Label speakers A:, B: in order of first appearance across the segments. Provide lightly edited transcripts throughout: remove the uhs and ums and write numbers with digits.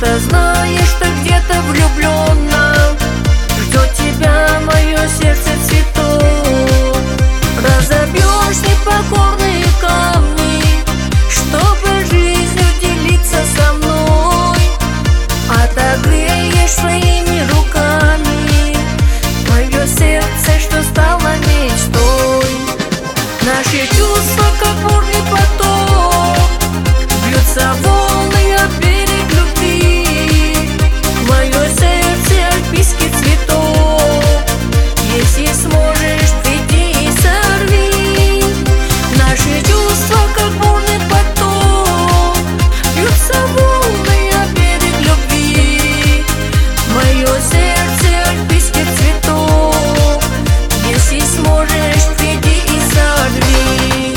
A: Просто знаешь, ты где-то влюбленно, ждет тебя мое сердце цветов. Разобьешь непокорные камни, чтобы жизнью делиться со мной. Отогреешь своими руками мое сердце, что стало мечтой. Наши чувства, как бурный поток, бьются волны о берег любви. Мое сердце альпийский цветок, если сможешь, приди и сорви. Наши чувства, как бурный поток, бьются волны о берег любви. Мое сердце альпийский цветок, если сможешь, приди и сорви.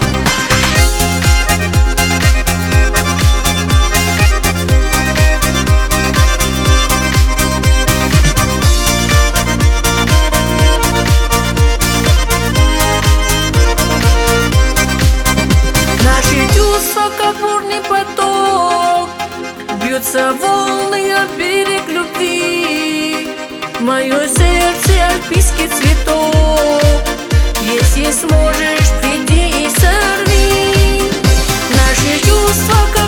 A: Наши чувства, как бурный поток, бьются волны о берег любви. Мое сердце альпийский цветок, если сможешь, приди и сорви. Наши чувства,